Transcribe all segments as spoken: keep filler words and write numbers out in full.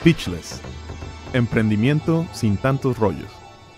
Pitchless. Emprendimiento sin tantos rollos.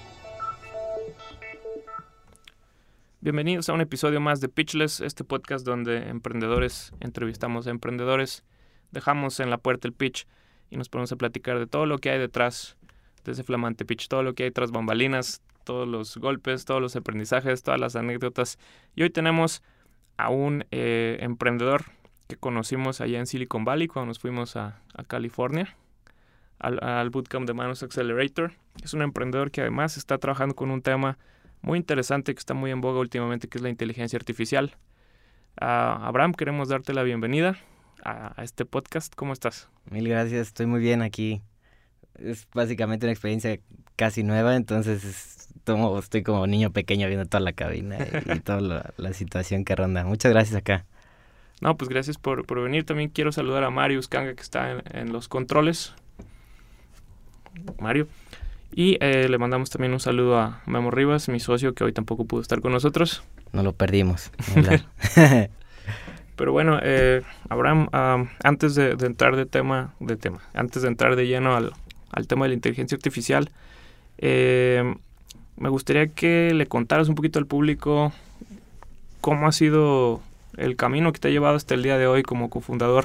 Bienvenidos a un episodio más de Pitchless, este podcast donde emprendedores entrevistamos a emprendedores, dejamos en la puerta el pitch y nos ponemos a platicar de todo lo que hay detrás de ese flamante pitch, todo lo que hay tras bambalinas, todos los golpes, todos los aprendizajes, todas las anécdotas. Y hoy tenemos a un eh, emprendedor que conocimos allá en Silicon Valley cuando nos fuimos a, a California, al, al Bootcamp de Manus Accelerator. Es un emprendedor que además está trabajando con un tema muy interesante que está muy en boga últimamente, que es la inteligencia artificial. Uh, Abraham, queremos darte la bienvenida a, a este podcast. ¿Cómo estás? Mil gracias, estoy muy bien aquí. Es básicamente una experiencia casi nueva, entonces es, tomo, estoy como niño pequeño viendo toda la cabina y, y toda la, la situación que ronda. Muchas gracias acá. No, pues gracias por, por venir. También quiero saludar a Mario Uscanga, que está en, en los controles. Mario. Y eh, le mandamos también un saludo a Memo Rivas, mi socio, que hoy tampoco pudo estar con nosotros. No lo perdimos. Pero bueno, eh, Abraham, um, antes de, de entrar de tema, de tema, antes de entrar de lleno al, al tema de la inteligencia artificial, eh, me gustaría que le contaras un poquito al público cómo ha sido el camino que te ha llevado hasta el día de hoy como cofundador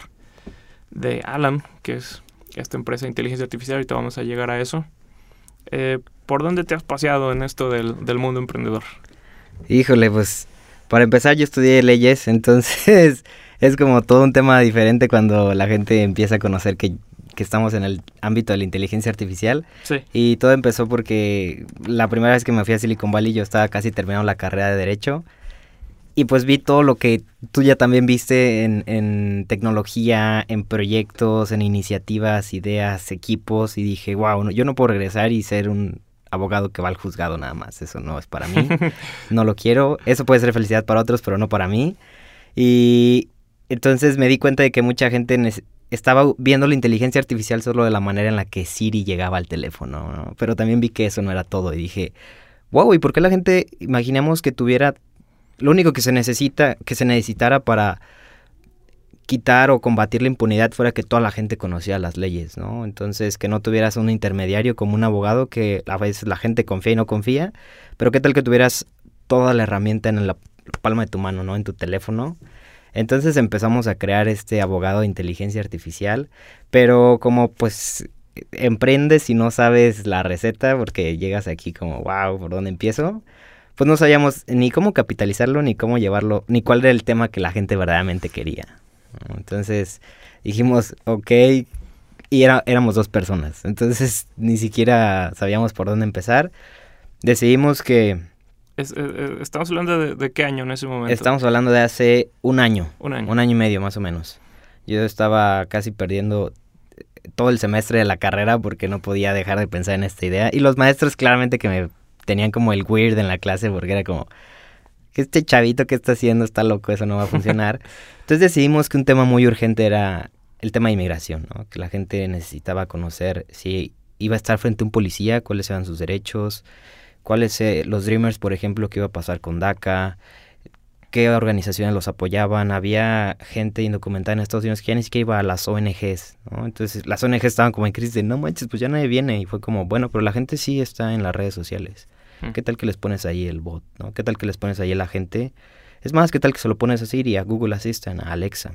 de Alan, que es esta empresa de inteligencia artificial. Ahorita vamos a llegar a eso. Eh, ¿Por dónde te has paseado en esto del, del mundo emprendedor? Híjole, pues para empezar yo estudié leyes, entonces es como todo un tema diferente cuando la gente empieza a conocer que, que estamos en el ámbito de la inteligencia artificial. Sí. Y todo empezó porque la primera vez que me fui a Silicon Valley yo estaba casi terminando la carrera de Derecho. Y pues vi todo lo que tú ya también viste en, en tecnología, en proyectos, en iniciativas, ideas, equipos. Y dije, wow, no, yo no puedo regresar y ser un abogado que va al juzgado nada más. Eso no es para mí. No lo quiero. Eso puede ser felicidad para otros, pero no para mí. Y entonces me di cuenta de que mucha gente nece- estaba viendo la inteligencia artificial solo de la manera en la que Siri llegaba al teléfono, ¿no? Pero también vi que eso no era todo. Y dije, wow, ¿y por qué la gente imaginamos que tuviera... Lo único que se necesita, que se necesitara para quitar o combatir la impunidad fuera que toda la gente conociera las leyes, ¿no? Entonces, que no tuvieras un intermediario como un abogado que a veces la gente confía y no confía, pero qué tal que tuvieras toda la herramienta en la palma de tu mano, ¿no? En tu teléfono. Entonces empezamos a crear este abogado de inteligencia artificial, pero como pues emprendes y no sabes la receta porque llegas aquí como, wow, ¿por dónde empiezo? Pues no sabíamos ni cómo capitalizarlo, ni cómo llevarlo, ni cuál era el tema que la gente verdaderamente quería. Entonces dijimos, ok, y era, éramos dos personas. Entonces ni siquiera sabíamos por dónde empezar. Decidimos que... Es, eh, ¿Estamos hablando de, de qué año en ese momento? Estamos hablando de hace un año. Un año. Un año y medio más o menos. Yo estaba casi perdiendo todo el semestre de la carrera porque no podía dejar de pensar en esta idea. Y los maestros claramente que me... tenían como el weird en la clase porque era como, que este chavito que está haciendo está loco, eso no va a funcionar. Entonces decidimos que un tema muy urgente era el tema de inmigración, ¿no? Que la gente necesitaba conocer si iba a estar frente a un policía, cuáles eran sus derechos, cuáles eh, los Dreamers, por ejemplo, qué iba a pasar con DACA, qué organizaciones los apoyaban. Había gente indocumentada en Estados Unidos que ya ni siquiera iba a las O N Ges, ¿no? Entonces las O N Ges estaban como en crisis de, no manches, pues ya nadie viene. Y fue como, bueno, pero la gente sí está en las redes sociales. ¿Qué tal que les pones ahí el bot, ¿no? ¿Qué tal que les pones ahí a la gente? Es más, ¿qué tal que se lo pones a Siri, a Google Assistant, a Alexa?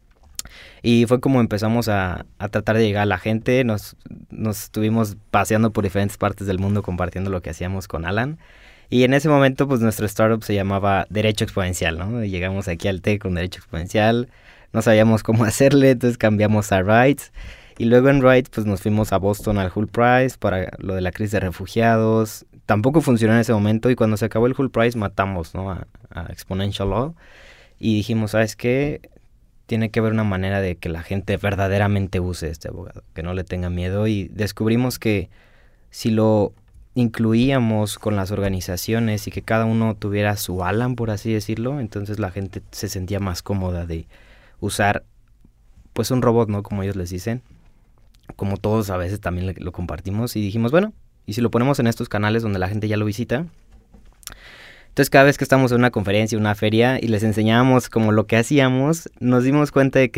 Y fue como empezamos a, a tratar de llegar a la gente. Nos, nos estuvimos paseando por diferentes partes del mundo compartiendo lo que hacíamos con Alan. Y en ese momento, pues, nuestro startup se llamaba Derecho Exponencial, ¿no? Y llegamos aquí al TEC con Derecho Exponencial. No sabíamos cómo hacerle, entonces cambiamos a Rights. Y luego en Rights, pues, nos fuimos a Boston al Hull Prize para lo de la crisis de refugiados. Tampoco funcionó en ese momento y cuando se acabó el Hull Prize matamos, ¿no? a, a Exponential Law. Y dijimos, ¿sabes qué? Tiene que haber una manera de que la gente verdaderamente use este abogado, que no le tenga miedo. Y descubrimos que si lo incluíamos con las organizaciones y que cada uno tuviera su Alan, por así decirlo, entonces la gente se sentía más cómoda de usar, pues, un robot, ¿no? Como ellos les dicen. Como todos a veces también lo compartimos. Y dijimos, bueno, y si lo ponemos en estos canales donde la gente ya lo visita. Entonces cada vez que estamos en una conferencia, una feria, y les enseñábamos como lo que hacíamos, nos dimos cuenta de que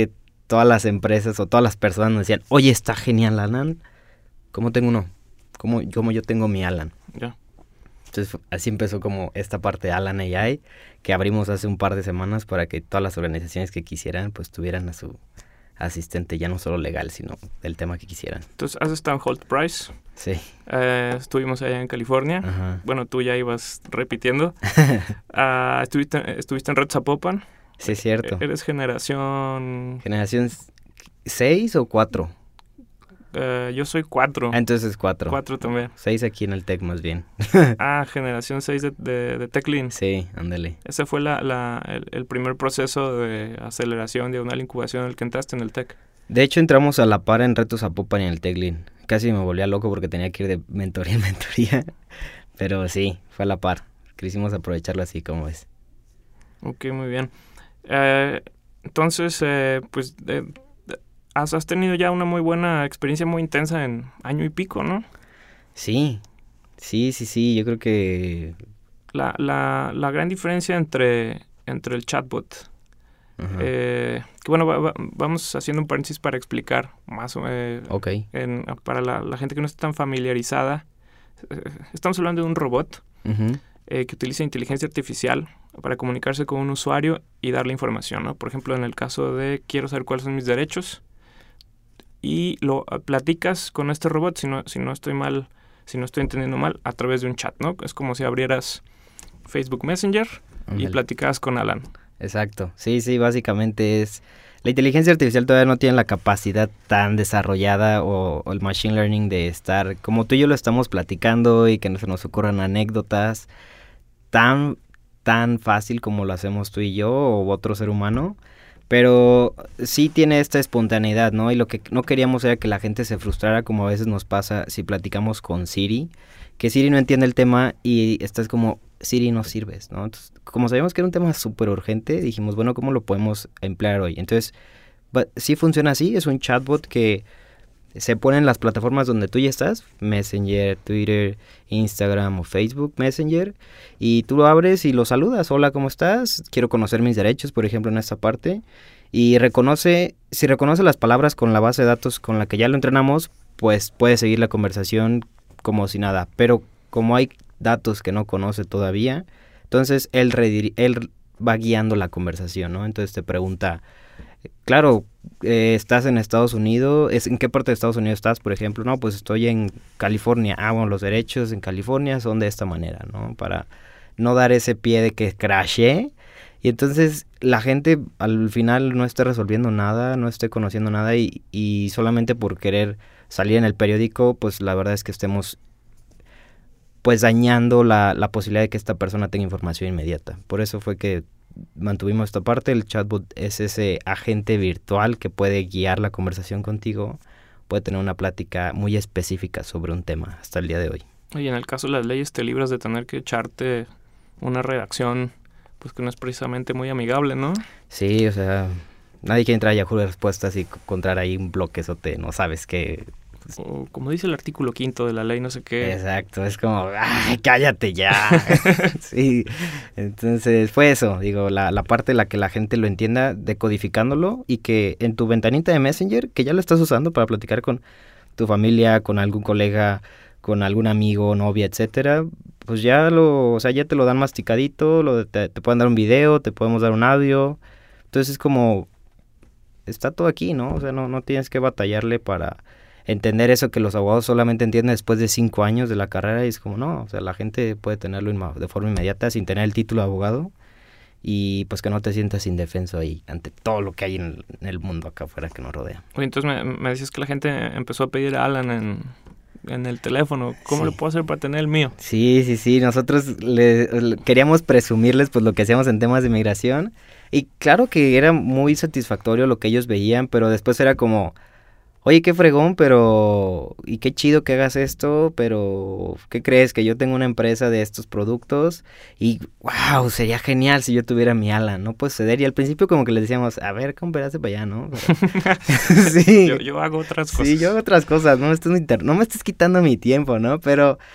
todas las empresas o todas las personas nos decían, oye, está genial Alan, ¿cómo tengo uno? ¿Cómo, cómo yo tengo mi Alan? Ya. Yeah. Entonces así empezó como esta parte de Alan A I que abrimos hace un par de semanas para que todas las organizaciones que quisieran pues tuvieran a su asistente ya no solo legal sino del tema que quisieran. Entonces has estado en Holt Price. Sí. Eh, estuvimos allá en California. Ajá. Bueno, tú ya ibas repitiendo. uh, estuviste, estuviste en Red Zapopan. Sí, es cierto. ¿Eres generación... ¿Generación seis o cuatro? Uh, yo soy cuatro. Ah, entonces cuatro. Cuatro también. Seis aquí en el Tec más bien. Ah, generación seis de, de, de TechLean. Sí, ándale. Ese fue la, la, el, el primer proceso de aceleración, diagonal incubación en el que entraste en el Tec. De hecho, entramos a la par en Reto Zapopan y en el TechLean. Casi me volvía loco porque tenía que ir de mentoría en mentoría. Pero sí, fue a la par. Quisimos aprovecharlo así como es. Ok, muy bien. Eh, entonces, eh, pues... Eh, Has, has tenido ya una muy buena experiencia muy intensa en año y pico, ¿no? Sí, sí, sí, sí, yo creo que... La, la, la gran diferencia entre, entre el chatbot, eh, que bueno, va, va, vamos haciendo un paréntesis para explicar más, eh, okay. en, para la, la gente que no está tan familiarizada. Eh, estamos hablando de un robot uh-huh. eh, que utiliza inteligencia artificial para comunicarse con un usuario y darle información, ¿no? Por ejemplo, en el caso de quiero saber cuáles son mis derechos, y lo uh, platicas con este robot, si no, si no estoy mal, si no estoy entendiendo mal, a través de un chat, ¿no? Es como si abrieras Facebook Messenger y Ándale. platicas con Alan. Exacto, sí, sí, básicamente es... La inteligencia artificial todavía no tiene la capacidad tan desarrollada o, o el machine learning de estar, como tú y yo lo estamos platicando y que no se nos ocurran anécdotas tan, tan fácil como lo hacemos tú y yo o otro ser humano. Pero sí tiene esta espontaneidad, ¿no? Y lo que no queríamos era que la gente se frustrara como a veces nos pasa si platicamos con Siri, que Siri no entiende el tema y estás como, Siri no sirves, ¿no? Entonces, como sabíamos que era un tema súper urgente, dijimos, bueno, ¿cómo lo podemos emplear hoy? Entonces, sí funciona así, es un chatbot que se pone en las plataformas donde tú ya estás, Messenger, Twitter, Instagram o Facebook Messenger, y tú lo abres y lo saludas, hola, ¿cómo estás? Quiero conocer mis derechos, por ejemplo, en esta parte, y reconoce, si reconoce las palabras con la base de datos con la que ya lo entrenamos, pues puede seguir la conversación como si nada, pero como hay datos que no conoce todavía, entonces él, rediri- él va guiando la conversación, ¿no? Entonces te pregunta, claro, eh, estás en Estados Unidos, ¿es, ¿en qué parte de Estados Unidos estás, por ejemplo? No, pues estoy en California. Ah, bueno, los derechos en California son de esta manera, ¿no? Para no dar ese pie de que crashé. Y entonces la gente al final no esté resolviendo nada, no esté conociendo nada y, y solamente por querer salir en el periódico, pues la verdad es que estemos pues dañando la, la posibilidad de que esta persona tenga información inmediata. Por eso fue que mantuvimos esta parte. El chatbot es ese agente virtual que puede guiar la conversación contigo, puede tener una plática muy específica sobre un tema hasta el día de hoy. Y en el caso de las leyes te libras de tener que echarte una redacción pues que no es precisamente muy amigable, ¿no? Sí, o sea, nadie quiere entrar a Yahoo de respuestas y encontrar ahí un bloquezote, no sabes qué. O como dice el artículo quinto de la ley, no sé qué. Exacto, es como, ¡ay, cállate ya! Sí, entonces fue eso, digo, la, la parte en la que la gente lo entienda decodificándolo y que en tu ventanita de Messenger, que ya lo estás usando para platicar con tu familia, con algún colega, con algún amigo, novia, etcétera, pues ya lo, o sea, ya te lo dan masticadito, lo, te, te pueden dar un video, te podemos dar un audio, entonces es como, está todo aquí, ¿no? O sea, no, no tienes que batallarle para entender eso que los abogados solamente entienden después de cinco años de la carrera y es como, no, o sea, la gente puede tenerlo inma- de forma inmediata sin tener el título de abogado y pues que no te sientas indefenso ahí ante todo lo que hay en, en el mundo acá afuera que nos rodea. Oye, entonces me, me decías que la gente empezó a pedir a Alan en, en el teléfono. ¿Cómo Sí. le puedo hacer para tener el mío? Sí, sí, sí, nosotros le, le- queríamos presumirles pues lo que hacíamos en temas de migración y claro que era muy satisfactorio lo que ellos veían, pero después era como, oye, qué fregón, pero y qué chido que hagas esto, pero ¿qué crees? Que yo tengo una empresa de estos productos y wow, sería genial si yo tuviera mi Alan, no puede suceder. Y al principio como que les decíamos, a ver, ¿cómo para allá, no? Pero, sí. Yo, yo hago otras cosas. Sí, yo hago otras cosas, no me estés, inter- no me estés quitando mi tiempo, ¿no? Pero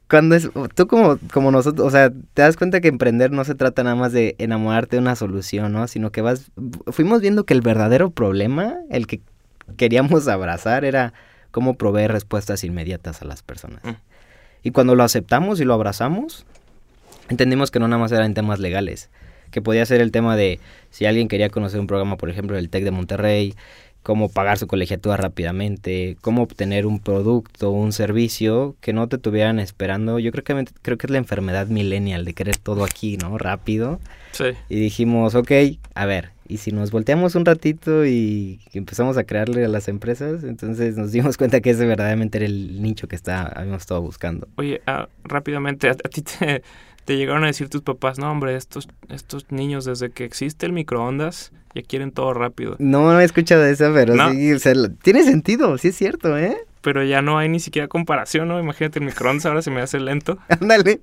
cuando es, tú como, como nosotros, o sea, te das cuenta que emprender no se trata nada más de enamorarte de una solución, ¿no? Sino que vas, fuimos viendo que el verdadero problema, el que queríamos abrazar, era cómo proveer respuestas inmediatas a las personas. Mm. Y cuando lo aceptamos y lo abrazamos, entendimos que no nada más era en temas legales, que podía ser el tema de si alguien quería conocer un programa, por ejemplo, del TEC de Monterrey, cómo pagar su colegiatura rápidamente, cómo obtener un producto, un servicio que no te tuvieran esperando. Yo creo que creo que es la enfermedad millennial de querer todo aquí, ¿no? Rápido. Sí. Y dijimos, ok, a ver, y si nos volteamos un ratito y empezamos a crearle a las empresas, entonces nos dimos cuenta que ese verdaderamente era el nicho que está, habíamos estado buscando. Oye, uh, rápidamente, a, a ti te, te llegaron a decir tus papás, no, hombre, estos, estos niños desde que existe el microondas ya quieren todo rápido. No, no he escuchado eso, pero ¿no? Sí, o sea, tiene sentido, sí es cierto, ¿eh? Pero ya no hay ni siquiera comparación, ¿no? Imagínate, el microondas ahora se me hace lento. Ándale.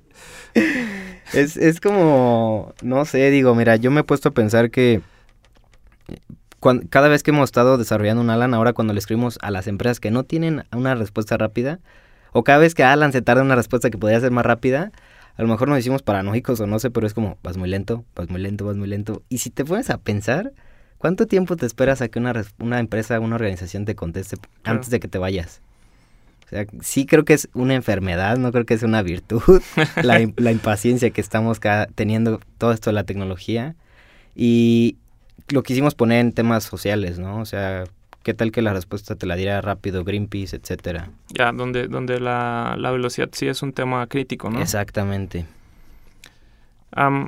es, es como, no sé, digo, mira, yo me he puesto a pensar que cuando, cada vez que hemos estado desarrollando un Alan, ahora cuando le escribimos a las empresas que no tienen una respuesta rápida, o cada vez que Alan se tarda una respuesta que podría ser más rápida, a lo mejor nos hicimos paranoicos o no sé, pero es como, vas muy lento, vas muy lento, vas muy lento. Y si te pones a pensar, ¿cuánto tiempo te esperas a que una, una empresa, una organización te conteste Claro. antes de que te vayas? O sea, sí creo que es una enfermedad, no creo que es una virtud, la, la impaciencia que estamos cada, teniendo todo esto de la tecnología. Y lo quisimos poner en temas sociales, ¿no? O sea, ¿qué tal que la respuesta te la diera rápido Greenpeace, etcétera? Ya, donde, donde la, la velocidad sí es un tema crítico, ¿no? Exactamente. Um,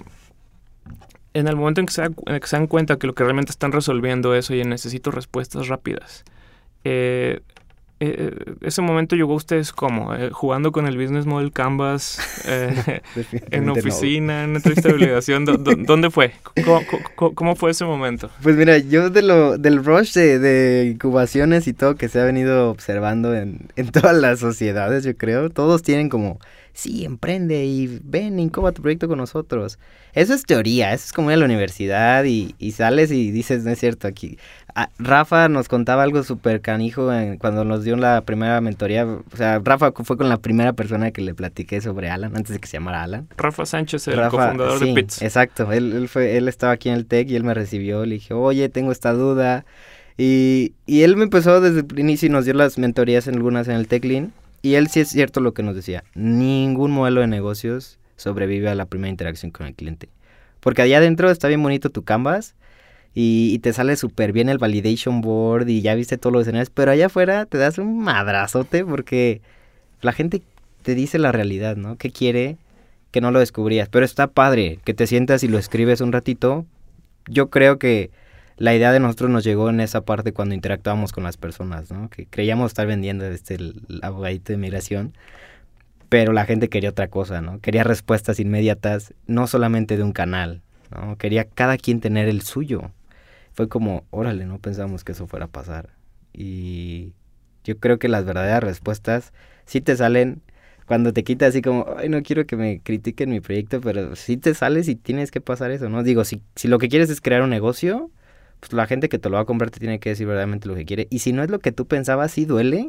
en el momento en que, se da, en que se dan cuenta que lo que realmente están resolviendo es, oye, necesito respuestas rápidas, eh, eh, ese momento llegó a ustedes como eh, jugando con el business model Canvas, eh, en oficina, no. En una entrevista de validación. ¿Dó, dó, ¿Dónde fue? ¿Cómo, cómo, ¿Cómo fue ese momento? Pues mira, yo de lo del rush de, de incubaciones y todo que se ha venido observando en, en todas las sociedades, yo creo, todos tienen como, sí, emprende y ven, incuba tu proyecto con nosotros. Eso es teoría, eso es como ir a la universidad y, y sales y dices, no es cierto, aquí... Ah, Rafa nos contaba algo súper canijo en, cuando nos dio la primera mentoría. O sea, Rafa fue con la primera persona que le platiqué sobre Alan, antes de que se llamara Alan. Rafa Sánchez, el Rafa, cofundador sí, de Pits. Exacto, él, él, fue, él estaba aquí en el TEC y él me recibió. Le dije, oye, tengo esta duda. Y, y él me empezó desde el inicio y nos dio las mentorías en algunas en el TechLean. Y él sí es cierto lo que nos decía. Ningún modelo de negocios sobrevive a la primera interacción con el cliente. Porque allá adentro está bien bonito tu Canvas. Y, y te sale súper bien el validation board y ya viste todos los escenarios, pero allá afuera te das un madrazote porque la gente te dice la realidad, ¿no? ¿Qué quiere? Que no lo descubrías, pero está padre que te sientas y lo escribes un ratito. Yo creo que la idea de nosotros nos llegó en esa parte cuando interactuábamos con las personas, ¿no? Que creíamos estar vendiendo este, el, el abogadito de migración, pero la gente quería otra cosa, ¿no? Quería respuestas inmediatas, no solamente de un canal, ¿no? Quería cada quien tener el suyo. Fue como, órale, no pensamos que eso fuera a pasar. Y yo creo que las verdaderas respuestas sí te salen cuando te quitas así como, ay, no quiero que me critiquen mi proyecto, pero sí te sales y tienes que pasar eso, ¿no? Digo, si, si lo que quieres es crear un negocio, pues la gente que te lo va a comprar te tiene que decir verdaderamente lo que quiere. Y si no es lo que tú pensabas, sí duele,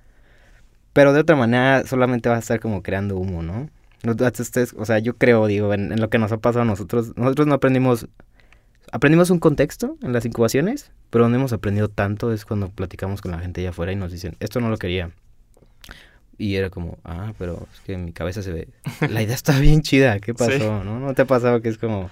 pero de otra manera solamente vas a estar como creando humo, ¿no? Ustedes, o sea, yo creo, digo, en, en lo que nos ha pasado a nosotros, nosotros no aprendimos... Aprendimos un contexto en las incubaciones, pero donde hemos aprendido tanto es cuando platicamos con la gente allá afuera y nos dicen, esto no lo quería. Y era como, ah, pero es que en mi cabeza se ve, la idea está bien chida, ¿qué pasó? Sí. ¿No? ¿No te ha pasado que es como,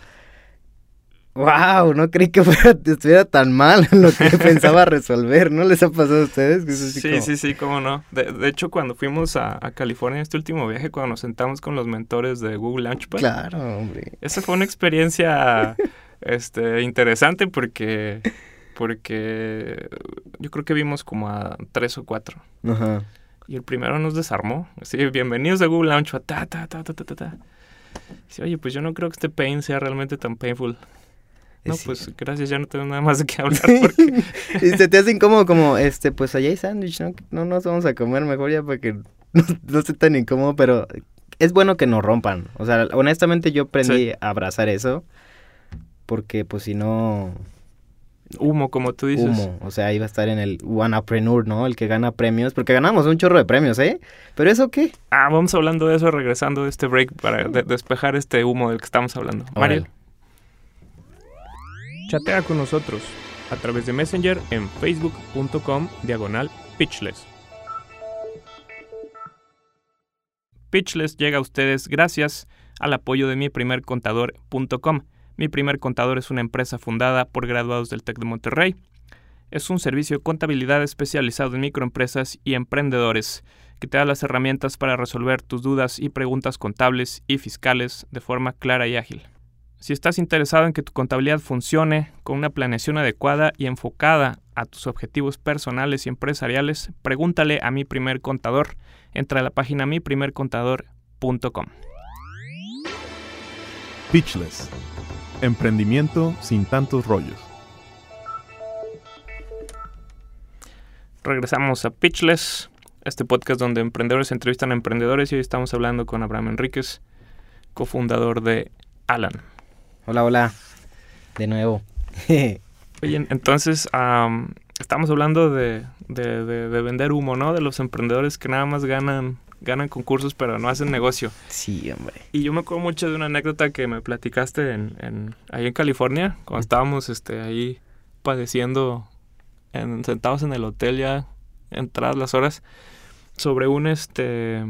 wow, no creí que fuera, estuviera tan mal lo que pensaba resolver? ¿No les ha pasado a ustedes? Que es así sí, como... sí, sí, cómo no. De, de hecho, cuando fuimos a, a California en este último viaje, cuando nos sentamos con los mentores de Google Launchpad. Claro, hombre. Esa fue una experiencia... Este, interesante porque porque yo creo que vimos como a tres o cuatro. Ajá. Y el primero nos desarmó. Así, bienvenidos a Google Launchpad. Ta, ta, ta, ta, ta, ta, ta. Dice, oye, pues yo no creo que este pain sea realmente tan painful. No, sí. Pues gracias, ya no tengo nada más de qué hablar. Porque... y se te hace incómodo como, este, pues allá hay sándwich, ¿no? No nos vamos a comer mejor ya para que no, no esté tan incómodo, pero es bueno que nos rompan. O sea, honestamente yo aprendí sí. a abrazar eso. Porque pues si no, Humo, como tú dices. Humo, o sea, iba a estar en el Wanapreneur, ¿no? El que gana premios, porque ganamos un chorro de premios, ¿eh? ¿Pero eso qué? Ah, vamos hablando de eso regresando de este break para de- despejar este humo del que estamos hablando. Mario. Chatea con nosotros a través de Messenger en facebook.com diagonal pitchless. Pitchless llega a ustedes gracias al apoyo de mi primer contador punto com. Mi Primer Contador es una empresa fundada por graduados del TEC de Monterrey. Es un servicio de contabilidad especializado en microempresas y emprendedores que te da las herramientas para resolver tus dudas y preguntas contables y fiscales de forma clara y ágil. Si estás interesado en que tu contabilidad funcione con una planeación adecuada y enfocada a tus objetivos personales y empresariales, pregúntale a Mi Primer Contador. Entra a la página mi primer contador punto com. Pitchless. Emprendimiento sin tantos rollos. Regresamos a Pitchless, este podcast donde emprendedores entrevistan a emprendedores, y hoy estamos hablando con Abraham Enríquez, cofundador de Alan. Hola, hola, de nuevo. Oye, entonces um, estamos hablando de, de, de, de vender humo, ¿no? De los emprendedores que nada más ganan, ganan concursos pero no hacen negocio. Sí, hombre. Y yo me acuerdo mucho de una anécdota que me platicaste en, en, ahí en California, cuando estábamos este, ahí padeciendo, en, sentados en el hotel ya, entradas las horas, sobre un, este,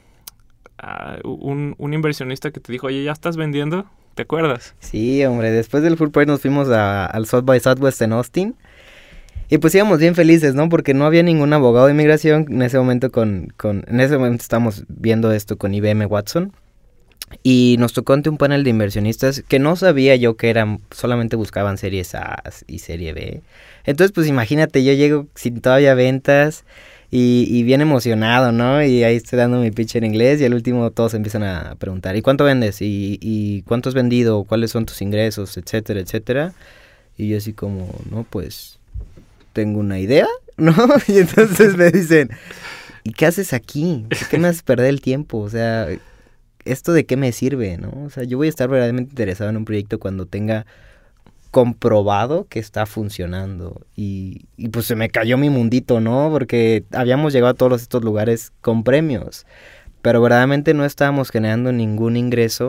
uh, un, un inversionista que te dijo, oye, ¿ya estás vendiendo? ¿Te acuerdas? Sí, hombre, después del Full Pride nos fuimos a, al South by Southwest en Austin. Y pues íbamos bien felices, ¿no? Porque no había ningún abogado de inmigración en ese momento con... con en ese momento estábamos viendo esto con I B M Watson. Y nos tocó ante un panel de inversionistas que no sabía yo que eran... Solamente buscaban series A y serie B. Entonces, pues imagínate, yo llego sin todavía ventas... Y, y bien emocionado, ¿no? Y ahí estoy dando mi pitch en inglés y al último todos empiezan a preguntar, ¿y cuánto vendes? ¿Y, y cuánto has vendido? ¿Cuáles son tus ingresos? Etcétera, etcétera. Y yo así como, no, pues, tengo una idea, ¿no? Y entonces me dicen, ¿y qué haces aquí? ¿Por qué me haces perder el tiempo? O sea, ¿esto de qué me sirve, no? O sea, yo voy a estar verdaderamente interesado en un proyecto cuando tenga... comprobado que está funcionando y, y pues se me cayó mi mundito, ¿no? Porque habíamos llegado a todos estos lugares con premios, pero verdaderamente no estábamos generando ningún ingreso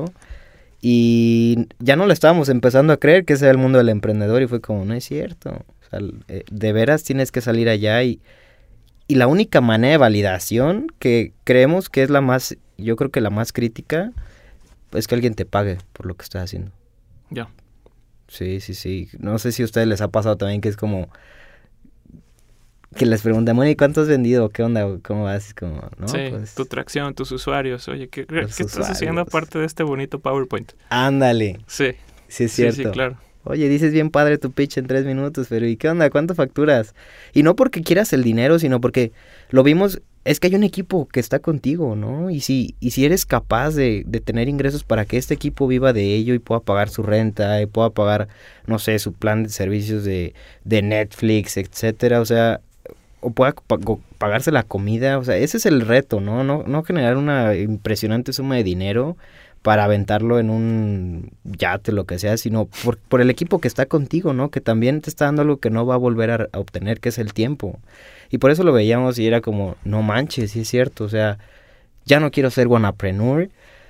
y ya no le estábamos empezando a creer que ese era el mundo del emprendedor y fue como, no es cierto, o sea, de veras tienes que salir allá y, y la única manera de validación que creemos que es la más, yo creo que la más crítica, es que alguien te pague por lo que estás haciendo. Ya. Yeah. Sí, sí, sí. No sé si a ustedes les ha pasado también que es como... Que les preguntan, bueno, ¿y cuánto has vendido? ¿Qué onda? ¿Cómo vas? Como, ¿no? Sí, pues, tu tracción, tus usuarios. Oye, ¿qué, ¿qué usuarios. estás haciendo aparte de este bonito PowerPoint? Ándale. Sí. Sí, es cierto. Sí, sí, claro. Oye, dices bien padre tu pitch en tres minutos, pero ¿y qué onda? ¿Cuánto facturas? Y no porque quieras el dinero, sino porque lo vimos... Es que hay un equipo que está contigo, ¿no? Y si, y si eres capaz de, de tener ingresos para que este equipo viva de ello y pueda pagar su renta, y pueda pagar, no sé, su plan de servicios de, de Netflix, etcétera, o sea, o pueda pagarse la comida, o sea, ese es el reto, ¿no? No, no generar una impresionante suma de dinero para aventarlo en un yate, lo que sea, sino por, por el equipo que está contigo, ¿no? Que también te está dando algo que no va a volver a, a obtener, que es el tiempo. Y por eso lo veíamos y era como, no manches, sí es cierto, o sea, ya no quiero ser wanapreneur,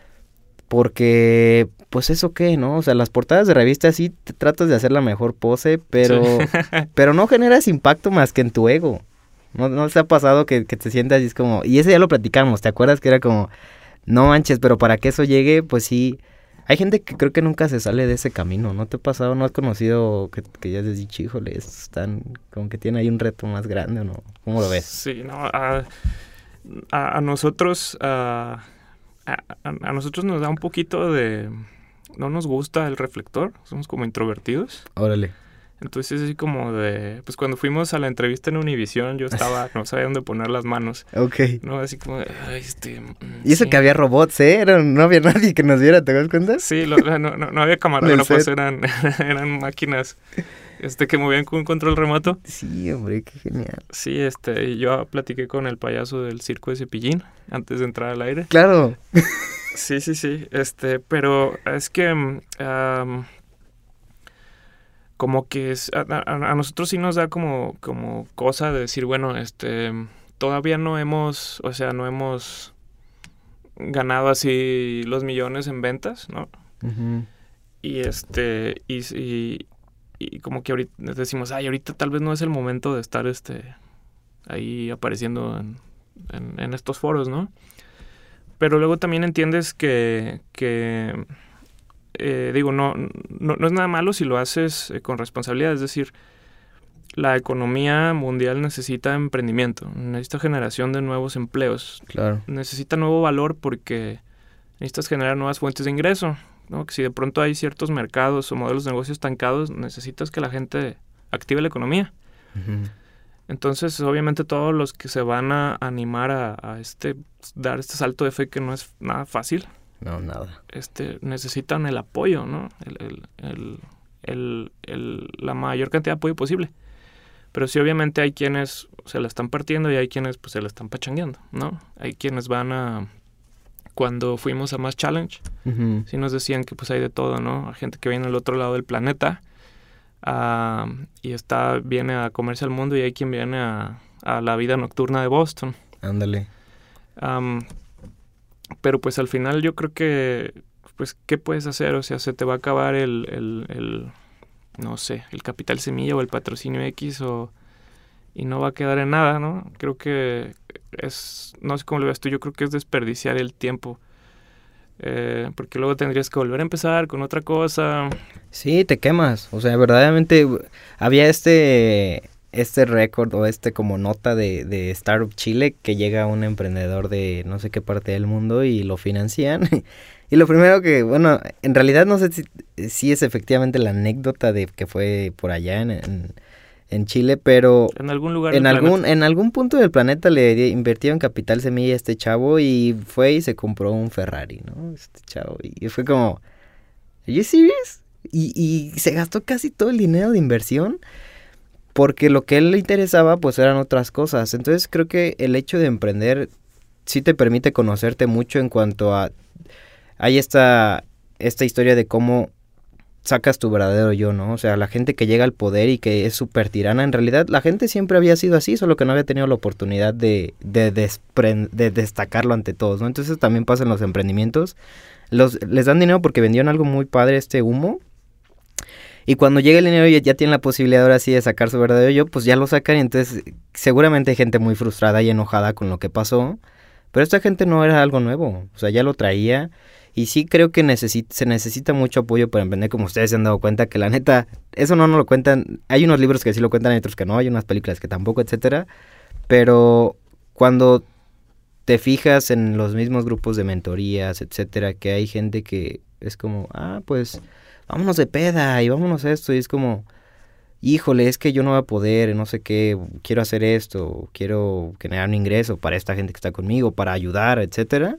porque, pues eso qué, ¿no? O sea, las portadas de revistas sí te tratas de hacer la mejor pose, pero, sí. pero no generas impacto más que en tu ego. ¿No, no se ha pasado que, que te sientas y es como, y ese ya lo platicamos, ¿te acuerdas? Que era como, no manches, pero para que eso llegue, pues sí. Hay gente que creo que nunca se sale de ese camino, ¿no te ha pasado? ¿No has conocido que, que ya has dicho, híjole, estos están, como que tienen ahí un reto más grande o no? ¿Cómo lo ves? Sí, no, a, a, a nosotros, a, a, a nosotros nos da un poquito de, no nos gusta el reflector, somos como introvertidos. Órale. Entonces así como de, pues cuando fuimos a la entrevista en Univisión, yo estaba, no sabía dónde poner las manos. Ok. No, así como de, ay, este... Y eso sí. que había robots, ¿eh? Era, no había nadie que nos viera, ¿te das cuenta? Sí, lo, no, no, no había camarógrafos, eran, eran máquinas este que movían con un control remoto. Sí, hombre, qué genial. Sí, este, y yo platiqué con el payaso del circo de Cepillín antes de entrar al aire. Claro. Sí, sí, sí, este, pero es que... Um, como que es, a, a, a nosotros sí nos da como, como cosa de decir, bueno, este, todavía no hemos, o sea, no hemos ganado así los millones en ventas, ¿no? Uh-huh. Y este, y, y, y como que ahorita decimos, ay, ahorita tal vez no es el momento de estar este ahí apareciendo en, en, en estos foros, ¿no? Pero luego también entiendes que, que eh, digo, no, no, no es nada malo si lo haces eh, con responsabilidad, es decir, la economía mundial necesita emprendimiento, necesita generación de nuevos empleos. Claro. Necesita nuevo valor porque necesitas generar nuevas fuentes de ingreso, ¿no? Que si de pronto hay ciertos mercados o modelos de negocios estancados, necesitas que la gente active la economía. Uh-huh. Entonces, obviamente, todos los que se van a animar a, a este dar este salto de fe que no es nada fácil, no, nada, este, necesitan el apoyo, ¿no? El, el, el, el, el, la mayor cantidad de apoyo posible. Pero sí, obviamente, hay quienes se la están partiendo y hay quienes pues, se la están pachangueando, ¿no? Hay quienes van a... Cuando fuimos a Mass Challenge, uh-huh. sí nos decían que pues hay de todo, ¿no? Hay gente que viene al otro lado del planeta uh, y está viene a comerse al mundo y hay quien viene a, a la vida nocturna de Boston. Ándale. Um, pero pues al final yo creo que, pues, ¿qué puedes hacer? O sea, se te va a acabar el, el, el no sé, el capital semilla o el patrocinio X o... y no va a quedar en nada, ¿no? Creo que es, no sé cómo lo ves tú, yo creo que es desperdiciar el tiempo. Eh, porque luego tendrías que volver a empezar con otra cosa. Sí, te quemas. O sea, verdaderamente había este este récord o este como nota de, de Startup Chile que llega un emprendedor de no sé qué parte del mundo y lo financian. Y lo primero que, bueno, en realidad no sé si, si es efectivamente la anécdota de que fue por allá en... en en Chile, pero en algún lugar en del algún planeta. en algún punto del planeta le invirtieron capital semilla a este chavo y fue y se compró un Ferrari, ¿no? Este chavo, y fue como, ¿are you serious? Y, y se gastó casi todo el dinero de inversión porque lo que a él le interesaba pues eran otras cosas. Entonces creo que el hecho de emprender sí te permite conocerte mucho en cuanto a... Hay esta, esta historia de cómo sacas tu verdadero yo, ¿no? O sea, la gente que llega al poder y que es súper tirana, en realidad la gente siempre había sido así, solo que no había tenido la oportunidad de, de, desprend- de destacarlo ante todos, ¿no? Entonces también pasa en los emprendimientos. Los, les dan dinero porque vendieron algo muy padre, este humo, y cuando llega el dinero y ya tienen la posibilidad ahora sí de sacar su verdadero yo, pues ya lo sacan y entonces seguramente hay gente muy frustrada y enojada con lo que pasó, pero esta gente no era algo nuevo, o sea, ya lo traía. Y sí creo que necesit- se necesita mucho apoyo para emprender, como ustedes se han dado cuenta, que la neta, eso no nos lo cuentan. Hay unos libros que sí lo cuentan, hay otros que no, hay unas películas que tampoco, etcétera. Pero cuando te fijas en los mismos grupos de mentorías, etcétera, que hay gente que es como, ah, pues, vámonos de peda y vámonos a esto. Y es como, híjole, es que yo no voy a poder, no sé qué, quiero hacer esto, quiero generar un ingreso para esta gente que está conmigo, para ayudar, etcétera.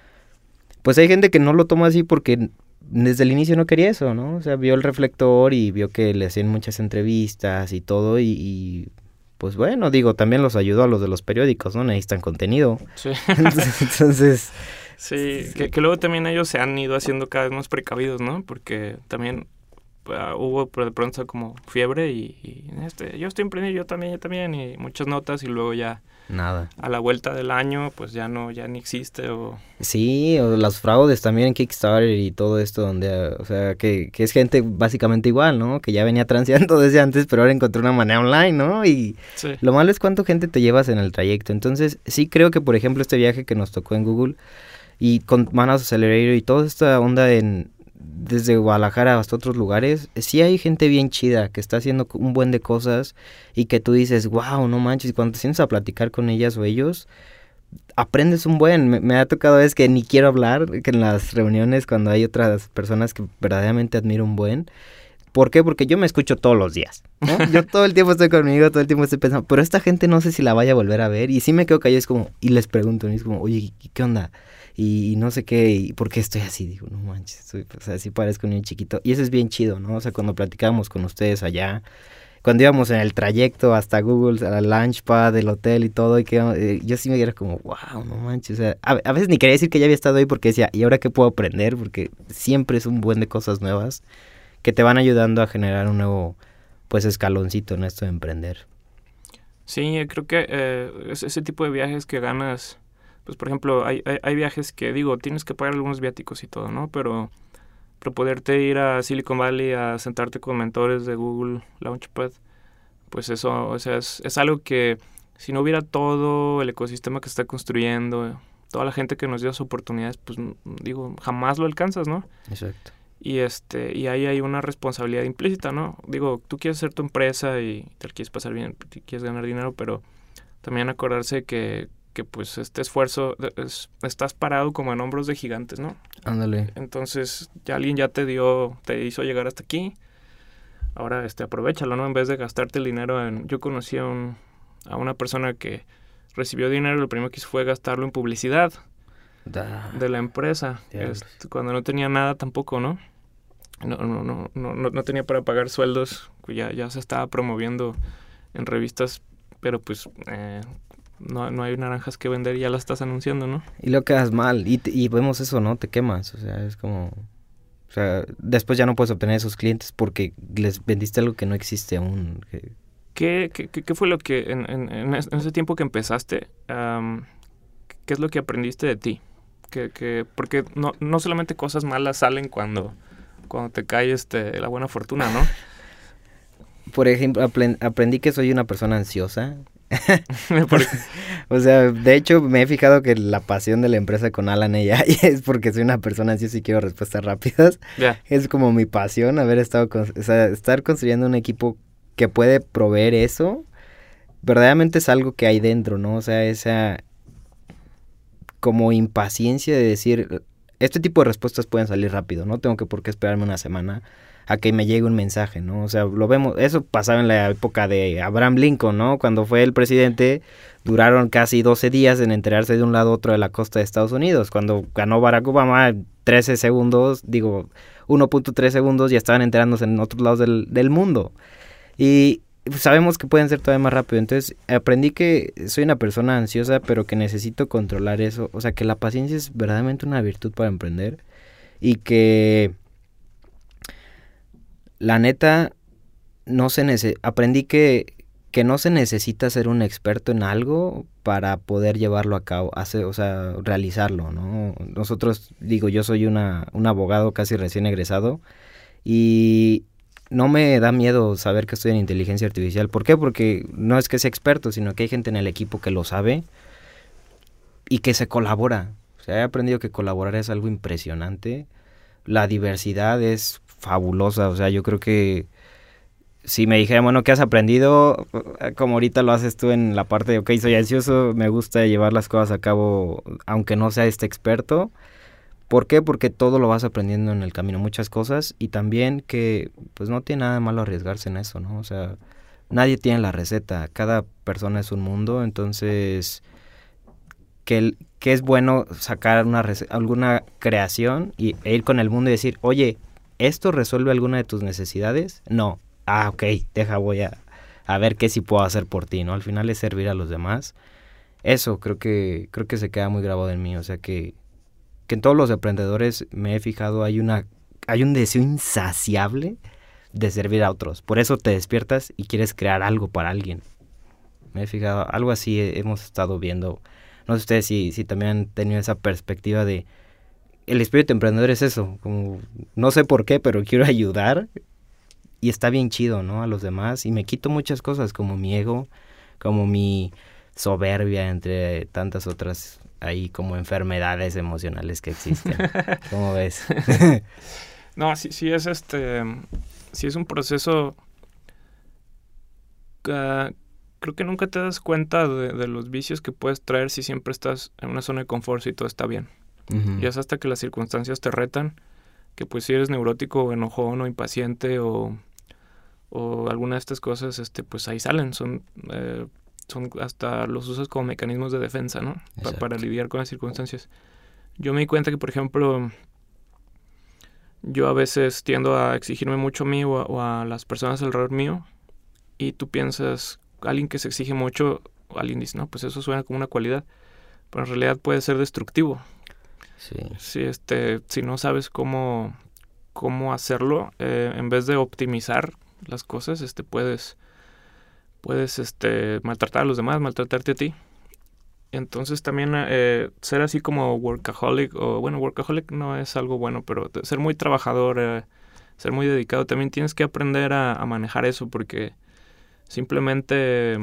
Pues hay gente que no lo toma así porque desde el inicio no quería eso, ¿no? O sea, vio el reflector y vio que le hacían muchas entrevistas y todo y, y pues bueno, digo, también los ayudó a los de los periódicos, ¿no? Necesitan contenido. Sí. Entonces... Sí, que, que luego también ellos se han ido haciendo cada vez más precavidos, ¿no? Porque también uh, hubo de pronto como fiebre y, y este, yo estoy emprendiendo, yo también, yo también, y muchas notas y luego ya... Nada. A la vuelta del año, pues ya no, ya ni existe o... Sí, o las fraudes también en Kickstarter y todo esto, donde, o sea, que, que es gente básicamente igual, ¿no? Que ya venía transeando desde antes, pero ahora encontró una manera online, ¿no? Y sí. Lo malo es cuánto gente te llevas en el trayecto. Entonces, sí creo que, por ejemplo, este viaje que nos tocó en Google y con Manos Accelerator y toda esta onda en... desde Guadalajara hasta otros lugares, sí hay gente bien chida que está haciendo un buen de cosas y que tú dices, wow, no manches, y cuando te sientes a platicar con ellas o ellos, aprendes un buen. Me, me ha tocado veces que ni quiero hablar, que en las reuniones cuando hay otras personas que verdaderamente admiro un buen. ¿Por qué? Porque yo me escucho todos los días, ¿no? Yo todo el tiempo estoy conmigo, todo el tiempo estoy pensando, pero esta gente no sé si la vaya a volver a ver y sí me quedo callado, es como, y les pregunto, y es como, oye, ¿qué onda? Y, y no sé qué, y por qué estoy así, digo, no manches, estoy, o sea, así parezco un niño chiquito, y eso es bien chido, ¿no? O sea, cuando platicábamos con ustedes allá, cuando íbamos en el trayecto hasta Google, a la Launchpad del hotel y todo, y que eh, yo sí me era como, wow, no manches, o sea, a, a veces ni quería decir que ya había estado ahí porque decía, ¿y ahora qué puedo aprender? Porque siempre es un buen de cosas nuevas que te van ayudando a generar un nuevo, pues, escaloncito en esto de emprender. Sí, creo que eh, es ese tipo de viajes que ganas, pues por ejemplo, hay, hay, hay viajes que digo, tienes que pagar algunos viáticos y todo, ¿no? Pero, pero poderte ir a Silicon Valley a sentarte con mentores de Google Launchpad, pues eso, o sea, es, es algo que si no hubiera todo el ecosistema que está construyendo, toda la gente que nos dio las oportunidades, pues digo, jamás lo alcanzas, ¿no? Exacto. Y este y ahí hay una responsabilidad implícita, ¿no? Digo, tú quieres hacer tu empresa y te la quieres pasar bien, quieres ganar dinero, pero también acordarse que, que pues este esfuerzo, es, estás parado como en hombros de gigantes, ¿no? Ándale. Entonces, ya alguien ya te dio, te hizo llegar hasta aquí, ahora este aprovéchalo, ¿no? En vez de gastarte el dinero en... Yo conocí a, un, a una persona que recibió dinero y lo primero que hizo fue gastarlo en publicidad Da. de la empresa, este, cuando no tenía nada tampoco, ¿no? No, no, no, no, no tenía para pagar sueldos, ya, ya se estaba promoviendo en revistas, pero pues eh, no, no hay naranjas que vender y ya las estás anunciando, ¿no? Y lo quedas mal, y, te, y vemos eso, ¿no? Te quemas, o sea, es como... O sea, después ya no puedes obtener esos clientes porque les vendiste algo que no existe aún. ¿Qué, qué, qué fue lo que, en, en, en ese tiempo que empezaste, um, qué es lo que aprendiste de ti? Que, que, porque no, no solamente cosas malas salen cuando... cuando te cae este, la buena fortuna, ¿no? Por ejemplo, aprendí que soy una persona ansiosa. O sea, de hecho, me he fijado que la pasión de la empresa con Alan A I es porque soy una persona ansiosa y quiero respuestas rápidas. Yeah. Es como mi pasión, haber estado, con, o sea, estar construyendo un equipo que puede proveer eso. Verdaderamente es algo que hay dentro, ¿no? O sea, esa como impaciencia de decir... Este tipo de respuestas pueden salir rápido, no tengo que por qué esperarme una semana a que me llegue un mensaje, ¿no? O sea, lo vemos, eso pasaba en la época de Abraham Lincoln, ¿no? Cuando fue el presidente, duraron casi doce días en enterarse de un lado a otro de la costa de Estados Unidos. Cuando ganó Barack Obama, trece segundos, digo, uno punto tres segundos, ya estaban enterándose en otros lados del, del mundo. Y sabemos que pueden ser todavía más rápido. Entonces aprendí que soy una persona ansiosa, pero que necesito controlar eso. O sea, que la paciencia es verdaderamente una virtud para emprender. Y que la neta no se nece- aprendí que, que no se necesita ser un experto en algo para poder llevarlo a cabo, hacer, o sea, realizarlo, ¿no? Nosotros, digo, yo soy una, un abogado casi recién egresado y no me da miedo saber que estoy en inteligencia artificial. ¿Por qué? Porque no es que sea experto, sino que hay gente en el equipo que lo sabe y que se colabora. O sea, he aprendido que colaborar es algo impresionante. La diversidad es fabulosa. O sea, yo creo que si me dijeran, bueno, ¿qué has aprendido? Como ahorita lo haces tú en la parte de, ok, soy ansioso, me gusta llevar las cosas a cabo, aunque no sea este experto. ¿Por qué? Porque todo lo vas aprendiendo en el camino, muchas cosas, y también que pues no tiene nada de malo arriesgarse en eso, ¿no? O sea, nadie tiene la receta, cada persona es un mundo, entonces que, el, que es bueno sacar una alguna creación y, e ir con el mundo y decir, oye, ¿esto resuelve alguna de tus necesidades? No. Ah, ok, deja, voy a, a ver qué sí puedo hacer por ti, ¿no? Al final es servir a los demás. Eso creo que, creo que se queda muy grabado en mí, o sea que que en todos los emprendedores me he fijado hay una hay un deseo insaciable de servir a otros. Por eso te despiertas y quieres crear algo para alguien. Me he fijado, algo así hemos estado viendo. No sé ustedes si, si también han tenido esa perspectiva de el espíritu emprendedor es eso, como no sé por qué, pero quiero ayudar y está bien chido, ¿no? A los demás y me quito muchas cosas como mi ego, como mi soberbia, entre tantas otras ahí como enfermedades emocionales que existen. ¿Cómo ves? No, sí, sí es este, sí es un proceso. Uh, creo que nunca te das cuenta de, de los vicios que puedes traer si siempre estás en una zona de confort y todo está bien. Uh-huh. Y es hasta que las circunstancias te retan, que pues si eres neurótico o enojón o impaciente o, o alguna de estas cosas, este, pues ahí salen, son... Eh, son hasta los usas como mecanismos de defensa, ¿no? Pa- para lidiar con las circunstancias. Yo me di cuenta que, por ejemplo, yo a veces tiendo a exigirme mucho a mí o a, o a las personas alrededor mío y tú piensas, alguien que se exige mucho, alguien dice, no, pues eso suena como una cualidad, pero en realidad puede ser destructivo. Sí. Si, este, si no sabes cómo, cómo hacerlo. Eh, en vez de optimizar las cosas, este, puedes, puedes este, maltratar a los demás, maltratarte a ti. Entonces también eh, ser así como workaholic, o bueno, workaholic no es algo bueno, pero ser muy trabajador, eh, ser muy dedicado, también tienes que aprender a, a manejar eso, porque simplemente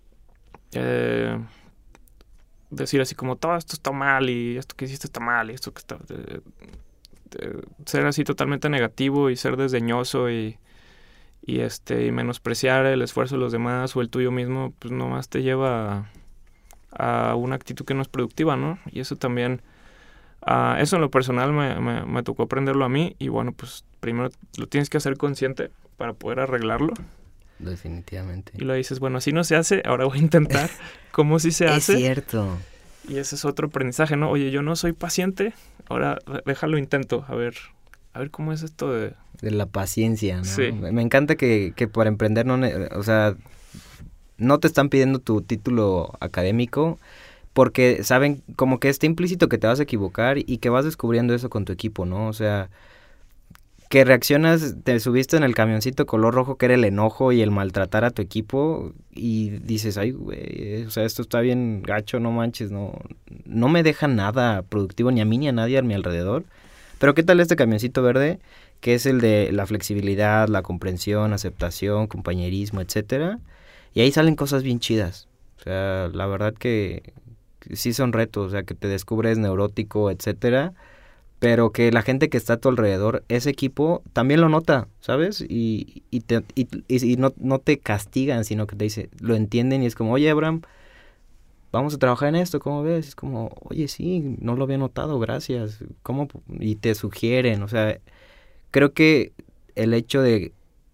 eh, decir así como todo esto está mal y esto que hiciste está mal y esto que está... Eh, eh, ser así totalmente negativo y ser desdeñoso y, y, este, y menospreciar el esfuerzo de los demás o el tuyo mismo, pues nomás te lleva... a, a una actitud que no es productiva, ¿no? Y eso también, uh, eso en lo personal me, me, me tocó aprenderlo a mí y bueno, pues primero lo tienes que hacer consciente para poder arreglarlo. Definitivamente. Y lo dices, bueno, así no se hace, ahora voy a intentar cómo sí se hace. Es cierto. Y ese es otro aprendizaje, ¿no? Oye, yo no soy paciente, ahora déjalo intento, a ver, a ver cómo es esto de... De la paciencia, ¿no? Sí. Me encanta que, que para emprender, no, o sea... no te están pidiendo tu título académico porque saben como que está implícito que te vas a equivocar y que vas descubriendo eso con tu equipo, ¿no? O sea, que reaccionas, te subiste en el camioncito color rojo que era el enojo y el maltratar a tu equipo y dices, ay, güey, o sea, esto está bien gacho, no manches, no, no me deja nada productivo ni a mí ni a nadie a mi alrededor. Pero ¿qué tal este camioncito verde? Que es el de la flexibilidad, la comprensión, aceptación, compañerismo, etcétera. Y ahí salen cosas bien chidas. O sea, la verdad que, que sí son retos. O sea, que te descubres neurótico, etcétera. Pero que la gente que está a tu alrededor, ese equipo, también lo nota, ¿sabes? Y, y, te, y, y no, no te castigan, sino que te dicen, lo entienden y es como, oye, Abraham, vamos a trabajar en esto, ¿cómo ves? Es como, oye, sí, no lo había notado, gracias. ¿Cómo? Y te sugieren, o sea, creo que el hecho de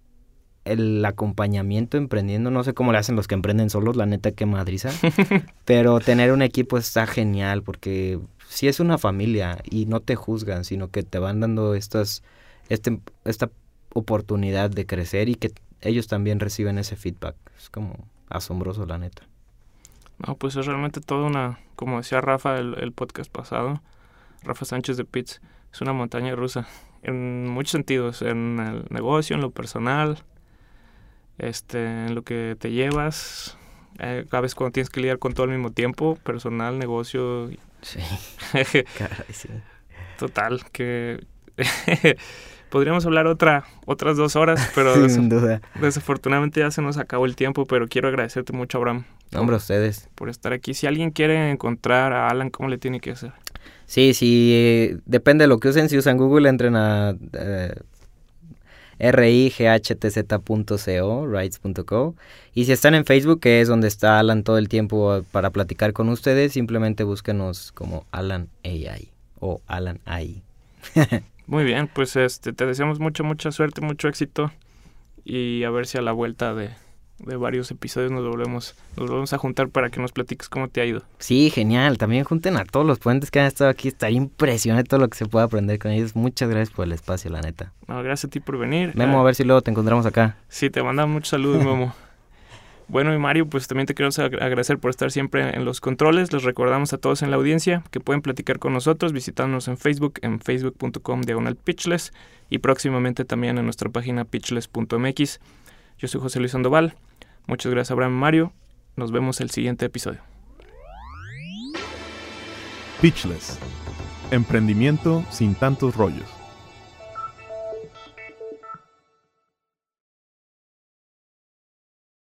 el acompañamiento emprendiendo, no sé cómo le hacen los que emprenden solos, la neta que madriza, pero tener un equipo está genial porque sí es una familia y no te juzgan, sino que te van dando estas este, esta oportunidad de crecer y que ellos también reciben ese feedback. Es como asombroso, la neta. No, pues es realmente toda una, como decía Rafa el, el podcast pasado, Rafa Sánchez de Pitts, es una montaña rusa en muchos sentidos, en el negocio, en lo personal, este, en lo que te llevas, eh, a veces cuando tienes que lidiar con todo al mismo tiempo, personal, negocio. Sí, caray, sí. Total, que podríamos hablar otra, otras dos horas, pero sin des- duda. desafortunadamente ya se nos acabó el tiempo, pero quiero agradecerte mucho, Abraham. No, hombre, ustedes. Por estar aquí. Si alguien quiere encontrar a Alan, ¿cómo le tiene que hacer? Sí, sí, eh, depende de lo que usen. Si usan Google, entren a eh, richtz punto co, rights punto co. Y si están en Facebook, que es donde está Alan todo el tiempo para platicar con ustedes, simplemente búsquenos como Alan A I o Alan A I. Muy bien, pues este te deseamos mucha, mucha suerte, mucho éxito. Y a ver si a la vuelta de, de varios episodios nos volvemos, nos volvemos a juntar para que nos platiques cómo te ha ido. Sí, genial. También junten a todos los ponentes que han estado aquí. Está impresionante todo lo que se puede aprender con ellos. Muchas gracias por el espacio, la neta. No, gracias a ti por venir. Memo, a ver si luego te encontramos acá. Sí, te mandamos muchos saludos, Memo. Bueno, y Mario, pues también te quiero agradecer por estar siempre en los controles. Les recordamos a todos en la audiencia que pueden platicar con nosotros visitándonos en Facebook, en facebook punto com diagonal pitchless y próximamente también en nuestra página pitchless punto m x. Yo soy José Luis Sandoval. Muchas gracias, Abraham y Mario. Nos vemos el siguiente episodio. Pitchless. Emprendimiento sin tantos rollos.